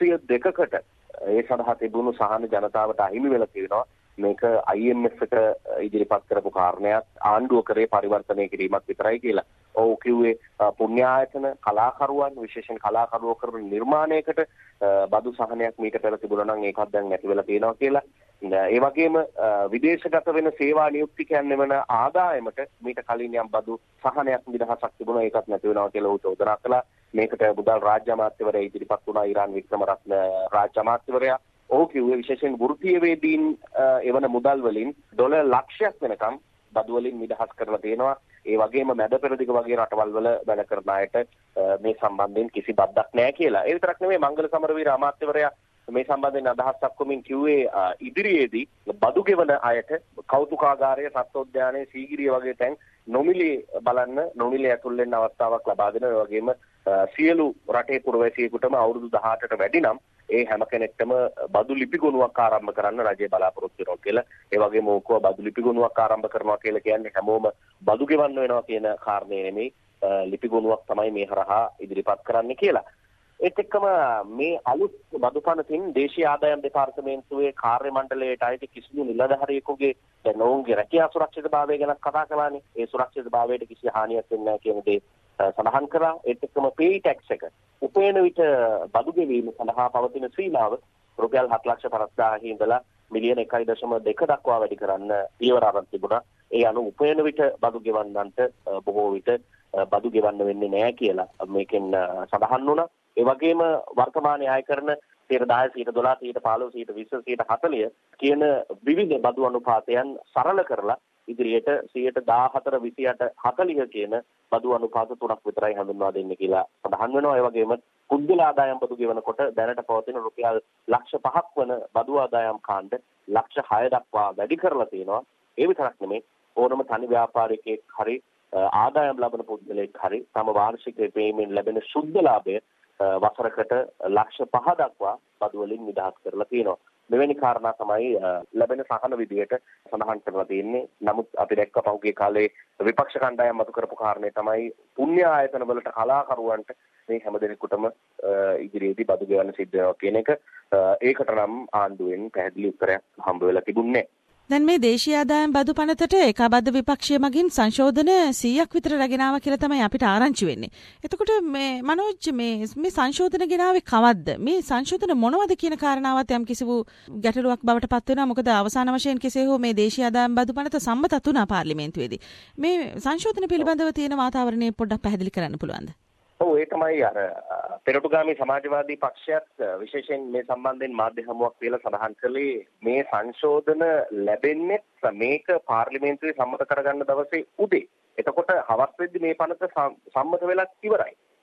302කට ඒ සඳහා තිබුණු සහන ජනතාවට අහිමි වෙලා තියෙනවා. මේක IMF එක ඉදිරිපත් කරපු කාරණයක් ආණ්ඩුව කරේ පරිවර්තනය කිරීමක් විතරයි කියලා. ඔව් කිව්වේ පුණ්‍ය ආයතන කලාකරුවන් විශේෂයෙන් කලාකරුවෝ කරන නිර්මාණයකට බදු සහනයක් මීට පෙර තිබුණා නම් ඒකත් දැන් නැති වෙලා තියෙනවා කියලා. ඒ වගේම විදේශගත වෙන සේවා නියුක්තිකයන් වෙන ආදායමට මීට කලින් යම් බදු සහනයක් නිදහසක් තිබුණා ඒකත් නැති වෙනවා කියලා උට උදනා කළා. මේකට මුදල් රාජ්‍ය අමාත්‍යවරයා ඉදිරිපත් වුණා ඉරාන් වික්‍රමරත්න රාජ්‍ය අමාත්‍යවරයා. ඔහු කිව්වේ විශේෂයෙන් වෘත්තීයවේදීන් එවන මුදල් වලින් ඩොලර් ලක්ෂයක් වෙනකම් බදු වලින් නිදහස් කරලා තියෙනවා. ඒ වගේම මැද පෙරදිග වගේ රටවල් වල වැඩ කරන අයට මේ සම්බන්ධයෙන් කිසි බද්දක් නැහැ කියලා. ඒ විතරක් නෙමෙයි මංගල සමරවීර අමාත්‍යවරයා මේ සම්බන්ධයෙන් අදහස් දක්වමින් කිව්වේ ඉදිරියේදී බදු ගෙවන අයට කෞතුකාගාරය, සත්වෝද්‍යානයේ, සීගිරිය වගේ තැන් නොමිලේ බලන්න නොමිලේ ඇතුල් වෙන්න අවස්ථාවක් ලබා දෙනවා. ඒ වගේම සියලු රටේ පුරවැසියෙකුටම අවුරුදු 18ට වැඩි නම් ඒ හැම කෙනෙක්ටම බදු ලිපි ගොනුවක් ආරම්භ කරන්න රජය බලාපොරොත්තු වෙනවා කියලා. ඒ වගේම ඕකව බදු ලිපි ගොනුවක් ආරම්භ කරනවා කියලා කියන්නේ හැමෝම බදු ගෙවන්න වෙනවා කියන කාරණේ නෙමෙයි. ලිපි ගොනුවක් තමයි මේ හරහා ඉදිරිපත් කරන්න කියලා. ඒත් එක්කම මේ අලුත් බදු පනතින් දේශීය ආදායම් දෙපාර්තමේන්තුවේ කාර්ය මණ්ඩලයට අයිති කිසිදු නිලධාරියෙකුගේ නොවුන්ගේ රැකියා සුරක්ෂිතභාවය ගැන කතා කළානේ. ඒ සුරක්ෂිතභාවයට කිසි හානියක් වෙන්නේ නැහැ කියන දේ සඳහන් කරා. ඒත් එක්කම පේ ටැක්ස් එක උපයන විට බදු ගෙවීම සඳහා පවතින සීමාව රුපියල් 7,50,000 ඉඳලා මිලියන 1.2 දක්වා වැඩි කරන්න පියවර අරන් තිබුණා. ඒ අනුව උපයන විට බදු ගෙවන්නන්ට බොහෝ විට බදු ගෙවන්න වෙන්නේ නැහැ කියලා මේකෙන් සඳහන් වුණා. ඒ වගේම වර්තමානයේ ආය කරන 10%, 12%, 15%, 20%, 40% කියන විවිධ බදු අනුපාතයන් සරල කරලා ඉදිරියට 14%, 28%, 40% කියන බදු අනුපාත තුනක් විතරයි හඳුන්වා දෙන්නේ කියලා සඳහන් වෙනවා. ඒ වගේම පුද්ගල ආදායම් බදු ගෙවනකොට දැනට පවතින රුපියල් ලක්ෂ 5ක් වන බදු ආදායම් කාණ්ඩ ලක්ෂ 6 දක්වා වැඩි කරලා තියෙනවා. ඒ විතරක් නෙමෙයි ඕනම තනි ව්‍යාපාරිකයෙක් හරි ආදායම් ලබන පුද්ගලයෙක් හරි තම වාර්ෂික පේමෙන් ලැබෙන සුද්ධ ලාභය වසරකට ලක්ෂ 5 දක්වා බදු වලින් නිදහස් කරලා තියෙනවා. මෙවැනි කාරණා තමයි ලැබෙන සහන විදියට සඳහන් කරලා තියෙන්නේ. නමුත් අපි දැක්ක පහුගිය කාලේ විපක්ෂ කණ්ඩායම් මතු කරපු කාරණේ තමයි පුණ්‍ය ආයතන වලට කලාකරුවන්ට මේ හැම දෙනෙකුටම ඉදිරියේදී බදු ගෙවන්න සිද්ධ වෙනවා කියන එක. ඒකට නම් ආණ්ඩුවෙන් පැහැදිලි උත්තරයක් හම්බ වෙලා තිබුණේ නැහැ. දැන් මේ දේශීය ආදායම් බදු පනතට ඒකාබද්ධ විපක්ෂය මගින් සංශෝධන 100ක් විතර රැගෙන ආවා කියලා තමයි අපිට ආරංචි වෙන්නේ. එතකොට මේ මනෝජ් මේ සංශෝධන ගෙනාවේ කවද්ද? මේ සංශෝධන මොනවද කියන කාරණාවත් යම් කිසිවු ගැටලුවක් බවට පත් වෙනවා. මොකද අවසාන වශයෙන් කෙසේ හෝ මේ දේශීය ආදායම් බදු පනත සම්මතත් වුණා පාර්ලිමේන්තුවේදී. මේ සංශෝධන පිළිබඳව තියෙන වාතාවරණය පොඩ්ඩක් පැහැදිලි කරන්න පුළුවන්ද? ඔව් ඒ තමයි අර පෙරටුගාමී සමාජවාදී පක්ෂයත් විශේෂයෙන් මේ සම්බන්ධයෙන් මාධ්‍ය හමුවක් කියලා සඳහන් කළේ මේ සංශෝධන ලැබෙන්නේ මේක පාර්ලිමේන්තුවේ සම්මත කරගන්න දවසේ උදේ. එතකොට හවස් වෙද්දි මේ පනත සම්මත වෙලා ඉවරයි.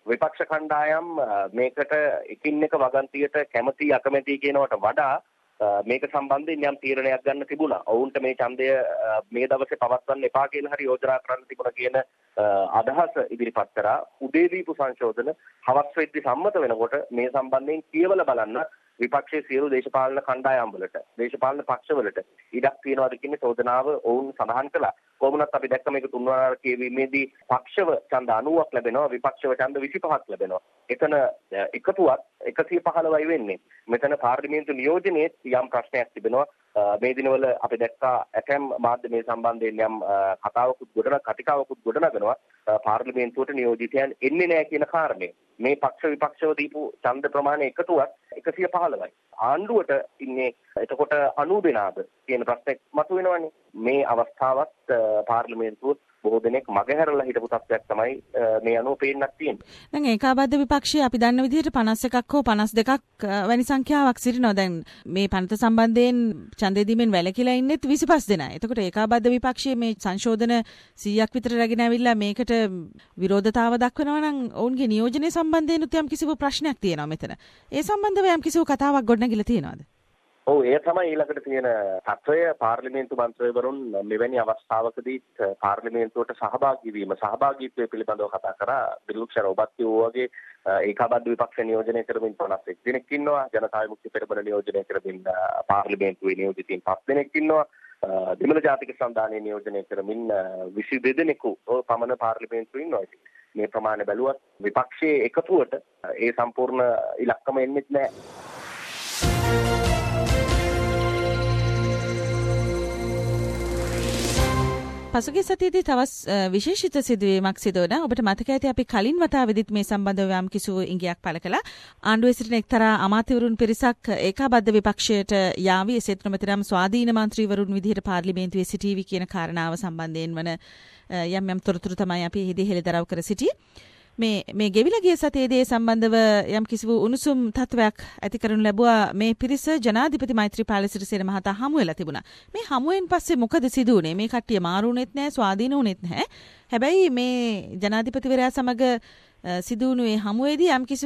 විපක්ෂ කණ්ඩායම් මේකට එකින් එක වගන්තියට කැමැති අකමැති කියනවට වඩා මේක සම්බන්ධයෙන් යම් තීරණයක් ගන්න තිබුණා. ඔවුන්ට මේ ඡන්දය මේ දවසේ පවත්වන්න එපා කියලා හරි යෝජනා කරන්න තිබුණා කියන අදහස ඉදිරිපත් කරා. උදේ දීපු සංශෝධන හවස් වෙද්දී සම්මත වෙනකොට මේ සම්බන්ධයෙන් කියවලා බලන්න විපක්ෂයේ සියලු දේශපාලන කණ්ඩායම් වලට, දේශපාලන පක්ෂවලට ඉඩක් තියනවාද කියන චෝදනාව ඔවුන් සඳහන් කළා. කොහොමනත් අපි දැක්ක මේක තුන්වර කියවීමේදී පක්ෂව ඡන්ද 90ක් ලැබෙනවා, විපක්ෂව ඡන්ද 25ක් ලැබෙනවා. එතන එකතුවත් 115යි වෙන්නේ. මෙතන පාර්ලිමේන්තු නියෝජනයේ යම් ප්‍රශ්නයක් තිබෙනවා. මේ දිනවල අපි දැක්කා ඇතැම් මාධ්‍ය සම්බන්ධයෙන් යම් කතිකාවකුත් ගොඩනගනවා. පාර්ලිමේන්තුවට නියෝජිතයන් එන්නේ නැහැ කියන කාරණය. මේ පක්ෂ විපක්ෂව දීපු ඡන්ද ප්‍රමාණය එකතුවත් 115යි. ආණ්ඩුවට ඉන්නේ එතකොට 90 දෙනාද කියන ප්‍රශ්නයක් මතුවෙනවනේ. මේ අවස්ථාවත් පාර්ලිමේන්තුව බොහෝ දෙනෙක් මගහැරලා හිටපු තත්ත්වයක් තමයි මේ අනුව පේන්නක් තියෙන්නේ. දැන් ඒකාබද්ධ විපක්ෂයේ අපි දන්න විදිහට 51ක් හෝ 52ක් වැනි සංඛ්‍යාවක් සිටිනවා. දැන් මේ පනත සම්බන්ධයෙන් ඡන්දය දීමෙන් වැළකීලා ඉන්නෙත් 25 දෙනා. එතකොට ඒකාබද්ධ විපක්ෂයේ මේ සංශෝධන 100ක් විතර රැගෙන ඇවිල්ලා මේකට විරෝධතාව දක්වනවා නම් ඔවුන්ගේ නියෝජනය සම්බන්ධයෙන් යම් කිසිම ප්‍රශ්නයක් තියෙනවා මෙතන. ඒ සම්බන්ධව යම් කිසිම කතාවක් ගොඩනැගිලා තියෙනවද? ඔව් ඒ තමයි ඊළඟට තියෙන තත්වය. පාර්ලිමේන්තු මන්ත්‍රීවරුන් මෙවැනි අවස්ථාවකදී පාර්ලිමේන්තුවට සහභාගීත්වය පිළිබඳව කතා කරා. දිලුක්ෂර ඔබත් කිව්වා වගේ ඒකාබද්ධ විපක්ෂ නියෝජනය කරමින් 51 දෙනෙක් ඉන්නවා. ජනතා විමුක්ති පෙරමුණ නියෝජනය කරමින් පාර්ලිමේන්තුවේ නියෝජිතින් 5 දෙනෙක් ඉන්නවා. දෙමළ ජාතික සන්ධානය නියෝජනය කරමින් 22 දෙනෙකු පමණ පාර්ලිමේන්තුවේ ඉන්නවා. මේ ප්‍රමාණය බැලුවත් විපක්ෂයේ එකතුවට ඒ සම්පූර්ණ ඉලක්කම එන්නේ නැහැ. පසුගිය සතියේදී තවස් විශේෂිත සිදුවීමක් සිදු වුණා. ඔබට මතක ඇති අපි කලින් වතාවෙදිත් මේ සම්බන්ධව යම් කිසි ඉඟියක් පළ කළා. ආණ්ඩුවේ සිටින එක්තරා අමාත්‍යවරුන් පිරිසක් ඒකාබද්ධ විපක්ෂයට යාවි එසේත් නොමැතිනම් ස්වාධීන මන්ත්‍රීවරුන් විදිහට පාර්ලිමේන්තුවේ සිටීවි කියන කාරණාව සම්බන්ධයෙන් වන යම් තොරතුරු තමයි අපි එහිදී හෙළිදරව් කර සිටියේ. මේ ගෙවිලා ගිය සතියේදී සම්බන්ධව යම් කිසි උණුසුම් තත්වයක් ඇති කරනු ලැබුවා. මේ පිරිස ජනාධිපති මෛත්‍රීපාල සිරිසේන මහතා හමු වෙලා තිබුණා. මේ හමුවෙන් පස්සේ මොකද සිදු වුනේ? මේ කට්ටිය මාරු වුණෙත් නැහැ, ස්වාධීන වුණෙත් නැහැ. හැබැයි මේ ජනාධිපතිවරයා සමග සිදු වුණු මේ හමුවේදී යම් කිසි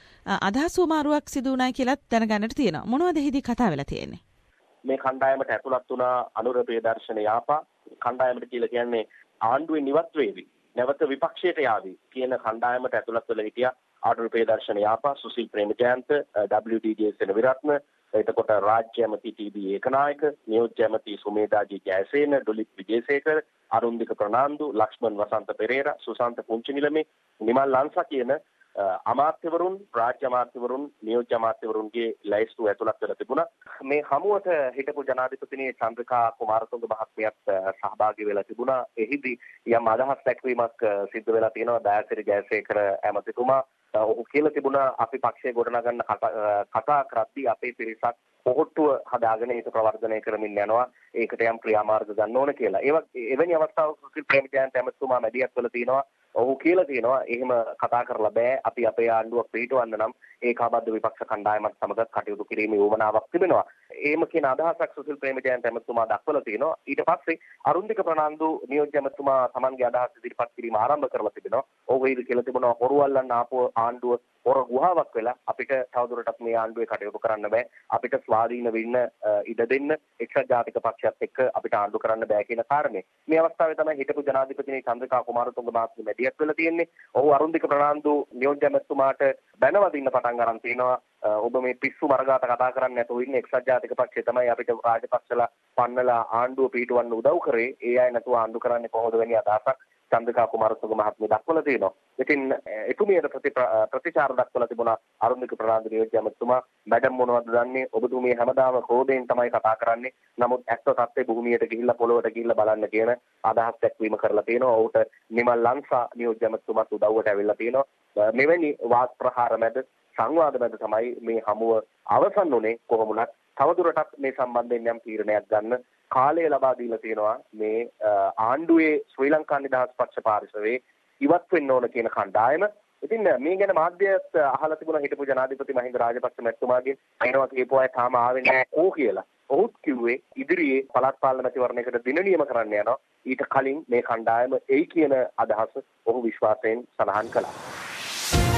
අදහස් වමාරුවක් සිදු වුණා කියලා දැනගන්නට තියෙනවා. මොනවද එහිදී කතා වෙලා තියෙන්නේ? මේ කණ්ඩායමට ඇතුළත් වුණා අනුර ප්‍රියදර්ශන යාපා. කණ්ඩායමට කියලා කියන්නේ ආණ්ඩුවෙන් ඉවත් වේවි, නැවත විපක්ෂයට යාවි කියන කණ්ඩායමට ඇතුළත් වෙලා හිටියා ආණ්ඩු ප්‍රේදර්ශන යාපා, සුසිල් ප්‍රේමජයන්ත, WDJ සෙනවිරත්න, එතකොට රාජ්‍ය ඇමති TB ඒකනායක, නියෝජ්‍ය ඇමති සුමේදාජී ජයසේන, ඩොලිත් විජේසේකර, අරුන්දික ප්‍රනාන්දු, ලක්ෂ්මන් වසන්ත පෙරේරා, සුසන්ත පුංචිනිලමේ, නිමල් ලංසා කියන අමාත්‍යවරුන්, රාජ්‍ය අමාත්‍යවරුන්, නියෝජ්‍ය අමාත්‍යවරුන්ගේ ලයිස්තු ඇතුළත් වෙලා තිබුණා. මේ හමුවට හිටපු ජනාධිපතිනි චන්ද්‍රිකා කුමාරතුංග මහත්මියත් සහභාගී වෙලා තිබුණා. එහිදී යම් අදහස් දැක්වීමක් සිද්ධ වෙලා තියෙනවා. දයාසිරි ජයසේකර ඇමතිතුමා ඔහු කියලා තිබුණා අපි පක්ෂය ගොඩනගන්න කතා කරද්දී අපේ පිරිසක් පොහොට්ටුව හදාගෙන ඒක ප්‍රවර්ධනය කරමින් යනවා. ඒකට යම් ක්‍රියාමාර්ග ගන්න ඕන කියලා. එවැනි අවස්ථාවක සුසිල් ප්‍රේමජයන්ත ඇමතිතුමා මැදිහත් වෙලා තිනවා. ඔහු කියලා තියෙනවා එහෙම කතා කරලා බෑ, අපි අපේ ආණ්ඩුවක් පිළිටවන්න නම් ඒකාබද්ධ විපක්ෂ කණ්ඩායමක් සමග කටයුතු කිරීමේ උවමනාවක් තිබෙනවා. එහෙම කියන අදහසක් සුසිල් ප්‍රේමජයන්ත ඇමතිතුමා දක්වලා තියෙනවා. ඊට පස්සේ අරුන්දික ප්‍රනාන්දු නියෝජ්‍ය ඇමතිතුමා Tamanගේ අදහස් ඉදිරිපත් කිරීම ආරම්භ කරලා තිබෙනවා. ඔහු ඒක කියලා තිබුණා හොරුවල්ලන්න ආපු ආණ්ඩුව හොර ගුහාවක් වෙලා අපිට තවදුරටත් මේ ආණ්ඩුවේ කටයුතු කරන්න බෑ. අපිට ස්වාධීන වෙන්න ඉඩ දෙන්න, එක්සත් ජාතික පක්ෂයත් එක්ක අපිට ආණ්ඩු කරන්න බෑ කියන කාරණේ. මේ අවස්ථාවේ තමයි හිටපු ජනාධිපතිනි චන්ද්‍රිකා කුමාරතුංග මහත්මිය මැදිහත් වෙලා තියෙන්නේ. ඔහු අරුන්දික ප්‍රනාන්දු නියෝජ්‍ය ඇමතිතුමාට බැනවදින්න පටන් ගන්න තියෙනවා. ඔබ මේ පිස්සු මරගාත කතා කරන්නේ නැතුව ඉන්නේ, එක්සත් ජාතික පක්ෂය තමයි අපිට රාජපක්ෂලා පන්නලා ආණ්ඩුව පිටවන්න උදව් කරේ. ඒ අය නැතුව ආණ්ඩු කරන්නේ කොහොමද වෙන්නේ අදහසක් චන්ද්‍රිකා කුමාරතුංග මහත්මිය දක්වලා තියෙනවා. ඉතින් එතුමියට ප්‍රතිචාර දක්වලා තිබුණා අරුන්දික ප්‍රනාන්දු නියෝජ්‍ය ඇමතිතුමා. මැඩම් මොනවද දන්නේ? ඔබතුමිය හැමදාම ක්‍රෝධයෙන් තමයි කතා කරන්නේ. නමුත් ඇත්ත තත්ත්වයේ භූමියට ගිහිල්ලා පොළොවට ගිහිල්ලා බලන්න කියන අදහස් දැක්වීම කරලා තියෙනවා. ඔහුට නිමල් ලංසා නියෝජ්‍ය ඇමතිතුමාත් උදව්වට ඇවිල්ලා තියෙනවා. මෙවැනි වාද ප්‍රහාර මැද, සංවාද මැද තමයි මේ හමුව අවසන් වුණේ. කොහොමුණත් තවදුරටත් මේ සම්බන්ධයෙන් යම් තීරණයක් ගන්න කාලය ලබා දීලා තියෙනවා. මේ ආණ්ඩුවේ ශ්‍රී ලංකා නිදහස් පක්ෂ පාරිසරයේ ඉවත් වෙන්න ඕන කියන කණ්ඩායම. ඉතින් මේ ගැන මාධ්‍යයත් අහලා තිබුණා හිටපු ජනාධිපති මහින්ද රාජපක්ෂ මැතිතුමාගෙන්. අයනවා කියපු අය තාම ආවේ නැහැ ඕ කියලා. ඔහුත් කිව්වේ ඉදිරියේ පළාත් පාලන මැතිවරණයකට දින නියම කරන්න යනවා. ඊට කලින් මේ කණ්ඩායම එයි කියන අදහස ඔහු විශ්වාසයෙන් සඳහන් කළා.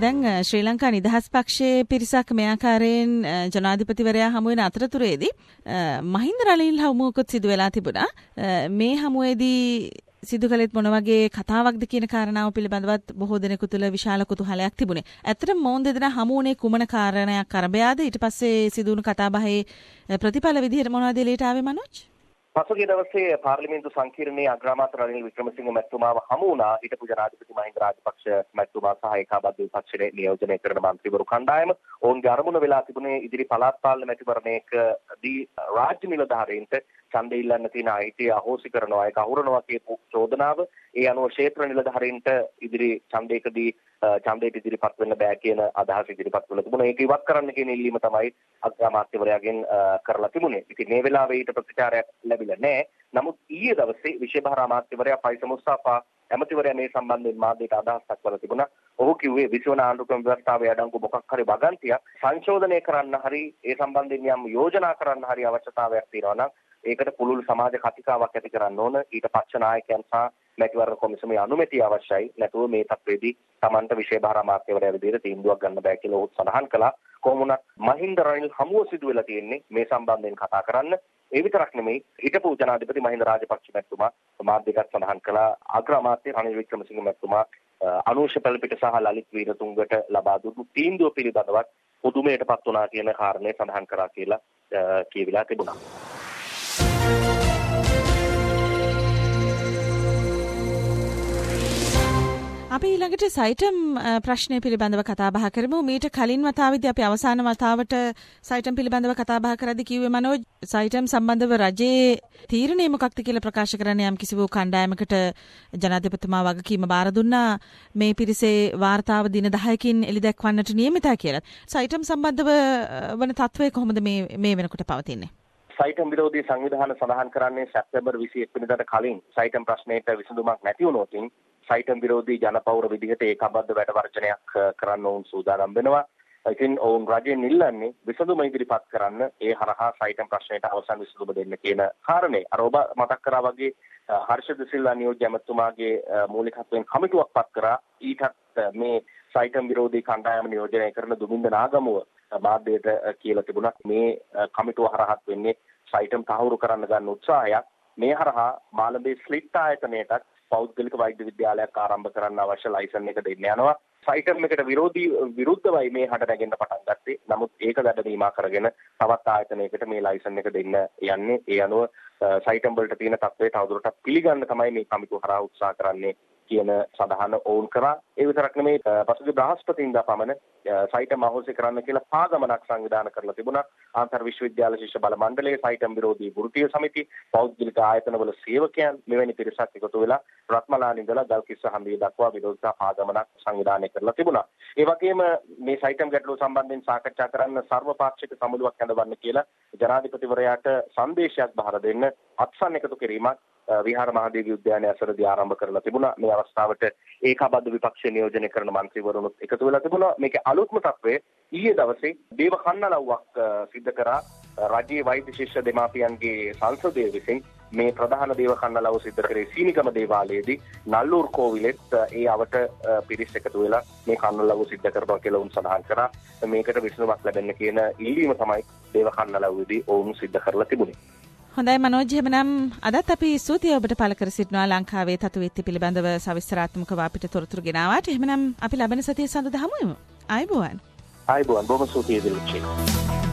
දැන් ශ්‍රී ලංකා නිදහස් පක්ෂයේ පිරිසක් මේ ආකාරයෙන් ජනාධිපතිවරයා හමු වෙන අතරතුරේදී මහින්ද රනිල් හමුවකුත් සිදු වෙලා තිබුණා. මේ හමුවේදී සිදු කළෙත් මොන වගේ කතාවක්ද කියන කාරණාව පිළිබඳවත් බොහෝ දෙනෙකු තුළ විශාල කුතුහලයක් තිබුණේ. ඇත්තටම මොවුන් දෙදෙනා හමු වුණේ කුමන කාරණයක් අරබයාද? ඊට පස්සේ සිදු වුණු කතාබහේ ප්‍රතිඵල විදිහට මොනවද එළියට ආවේ මනෝජ්? පසුගිය දවසේ පාර්ලිමේන්තු සංකීර්ණයේ අග්‍රාමාත්‍ය රනිල් වික්‍රමසිංහ මැතිතුමාව හමු වුණා හිටපු ජනාධිපති මහින්ද රාජපක්ෂ මැතිතුමා සහ ඒකාබද්ධ විපක්ෂයේ නියෝජනය කරන මන්ත්‍රීවරු කණ්ඩායම ඔවුන්ගේ අරමුණ වෙලා තිබුණේ ඉදිරි පළාත් පාලන මැතිවරණයකදී රාජ්‍ය නිලධාරීන්ට ඡන්දය ඉල්ලන්න තියෙන අයිතිය අහෝසි කරනවා ඒක අහුරනවා කියපු චෝදනාව ඒ අනුව ක්ෂේත්‍ර නිලධාරීන්ට ඉදිරි ඡන්දයකදී ඡන්දයට ඉදිරිපත් වෙන්න බෑ කියන අදහස ඉදිරිපත් වෙලා තිබුණා. ඒක ඉවත් කරන්න කියන ඉල්ලීම තමයි අග්‍රාමාත්‍යවරයාගෙන් කරලා තිබුණේ. ඉතින් මේ වෙලාවේ ඊට ප්‍රතිචාරයක් ලැබිලා නැහැ. නමුත් ඊයේ දවසේ විශේෂ භාර අමාත්‍යවරයා ෆයිසල් මුස්තාෆා ඇමතිවරයා මේ සම්බන්ධයෙන් මාධ්‍යට අදහස් දක්වලා තිබුණා. ඔහු කිව්වේ 20 වන ආණ්ඩුක්‍රම ව්‍යවස්ථාවේ අඩංගු මොකක් හරි වගන්තියක් සංශෝධනය කරන්න හරි ඒ සම්බන්ධයෙන් යම් යෝජනා කරන්න හරි අවශ්‍යතාවයක් තියෙනවා නම් ඒකට පුළුල් සමාජ කතිකාවක් ඇති කරන්න ඕන. ඊට පක්ෂ නායකයන් සහ මැතිවරණ කොමිසමේ අනුමැතිය අවශ්‍යයි. නැතුව මේ තත්ත්වයේදී Tamanta විශේෂ භාර අමාත්‍යවරයා විදිහට තීන්දුවක් ගන්න බෑ කියලා ඔහු සඳහන් කළා. කොහොම වුණත් මහින්ද රනිල් හමුව සිදු වෙලා තියෙන්නේ මේ සම්බන්ධයෙන් කතා කරන්න. ඒ විතරක් නෙමෙයි හිටපු ජනාධිපති මහින්ද රාජපක්ෂ මැතිතුමා මාධ්‍යගත සඳහන් කළා අග්‍රාමාත්‍ය රනිල් වික්‍රමසිංහ මැතිතුමා අනුෂ්‍ය පෙළපිට සහ ලලිත් වීරතුංගට ලබා දුන්නු තීන්දුව පිළිබඳවත් පුදුමයටපත් වුණා කියන කාරණේ සඳහන් කරා කියලා කියවිලා තිබුණා. අපි ඊළඟට සයිටම් ප්‍රශ්නය පිළිබඳව කතා බහ කරමු. මීට කලින් වතාවේදී අපි අවසාන වතාවට සයිටම් පිළිබඳව කතා බහ කරද්දී කිව්වේ මනෝජ් සයිටම් සම්බන්ධව රජයේ තීරණය මොකක්ද කියලා ප්‍රකාශ කරන්න යම් කිසි වූ කණ්ඩායමකට ජනාධිපතිතුමා වගකීම බාර දුන්නා මේ පිරිසේ වාර්තාව දින 10කින් එළි දැක්වන්නට නියමිතයි කියලා. සයිටම් සම්බන්ධව වන තත්ත්වය කොහොමද මේ වෙනකොට පවතින්නේ? සයිටම් විරෝධී සංවිධාන සඳහන් කරන්නේ සැප්තැම්බර් 21 වෙනිදාට කලින් සයිටම් ප්‍රශ්නයට විසඳුමක් නැති වුණොත් සයිටම් විරෝධී ජනපෞර විදිහට ඒකාබද්ධ වැඩ වර්ජනයක් කරන්න ඔවුන් සූදානම් වෙනවා. ඉතින් ඔවුන් රජයෙන් ඉල්ලන්නේ විසඳුම ඉදිරිපත් කරන්න ඒ හරහා සයිටම් ප්‍රශ්නයට අවසන් විසඳුම දෙන්න කියන කාරණේ. අර ඔබ මතක් කරා වගේ හර්ෂද සිල්වා නියෝජ්‍ය ඇමතුමාගේ මූලිකත්වයෙන් කමිටුවක් පත් කරා. ඊටත් මේ සයිටම් විරෝධී කණ්ඩායම නියෝජනය කරන දුමින්ද නාගමුව මාධ්‍යයට කියලා තිබුණා මේ කමිටුව හරහත් වෙන්නේ සයිටම් තහවුරු කරන්න ගන්න උත්සාහයක්. මේ හරහා මාළඹේ ස්ලිට් ආයතනයටත් පෞද්ගලික වෛද්‍ය විද්‍යාලයක් ආරම්භ කරන්න අවශ්‍ය ලයිසන් එක දෙන්න යනවා. සයිටම් එකට විරුද්ධවයි මේ හට නැගෙන්න පටන් ගත්තේ. නමුත් ඒක ගැටීමා කරගෙන තවත් ආයතනයකට මේ ලයිසන් එක දෙන්න යන්නේ. ඒ අනුව සයිටම් වලට තියෙන තත්ත්වය තවදුරටත් පිළිගන්න තමයි මේ කමිටුව හරහා උත්සාහ කරන්නේ කියන සඳහන ඔවුන් කරා. ඒ විතරක් නෙමෙයි පසුගිය බ්‍රහස්පතින්දා පමණ සයිටම් අහෝසි කරන්න කියලා පාගමනක් සංවිධානය කරලා තිබුණා. ආන්තර් විශ්වවිද්‍යාල ශිෂ්‍ය බල මණ්ඩලයේ සයිටම් විරෝධී වෘත්තීය සමිති පෞද්ගලික ආයතනවල සේවකයන් මෙවැනි පිරිසක් එකතු වෙලා රත්මලාන ඉඳලා ගල්කිස්ස හන්දිය දක්වා විරෝධතා පාගමනක් සංවිධානය කරලා තිබුණා. ඒ වගේම මේ සයිටම් ගැටලුව සම්බන්ධයෙන් සාකච්ඡා කරන්න සර්වපාක්ෂික සමුළුවක් ඇඳවන්න කියලා ජනාධිපතිවරයාට සංදේශයක් බහර දෙන්න අත්සන් එකතු කිරීමක් විහාර මහදේවී උද්‍යානය අසරදී ආරම්භ කරලා තිබුණා. මේ අවස්ථාවට ඒකාබද්ධ විපක්ෂ නියෝජනය කරන මන්ත්‍රීවරුනුත් එකතු වෙලා තිබුණා. මේකේ අලුත්ම තත්ත්වය ඊයේ දවසේ දේව කන්නලව්වක් සිද්ධ කරා රජයේ වෛද්‍ය ශිෂ්‍ය දෙමාපියන්ගේ සංසදය විසින් මේ ප්‍රධාන දේව කන්නලව සිද්ධ කරේ සීනිගම දේවාලයේදී නල්ලූර් කෝවිලෙත් ඒ අවට පිරිස් එකතු වෙලා මේ කන්නලව සිද්ධ කරනවා කියලා උන් සඳහන් කරා. මේකට විසඳුමක් ලැබෙන්න කියන ඉල්ලීම තමයි දේව කන්නලවේදී ඔවුන් සිද්ධ කරලා තිබුණේ. හොඳයි මනෝජ්, එහෙමනම් අදත් අපි ස්තුතියි ඔබට පළ කර සිටිනවා ලංකාවේ තතු විත්ති පිළිබඳව සවිස්තරාත්මකව අපිට තොරතුරු ගෙනාවට. එහෙමනම් අපි ලබන සතියේ සඳුදා හමු වෙමු. ආයුබෝවන්. ආයුබෝවන්. බොහොම ස්තුතියි දිලුච්චි.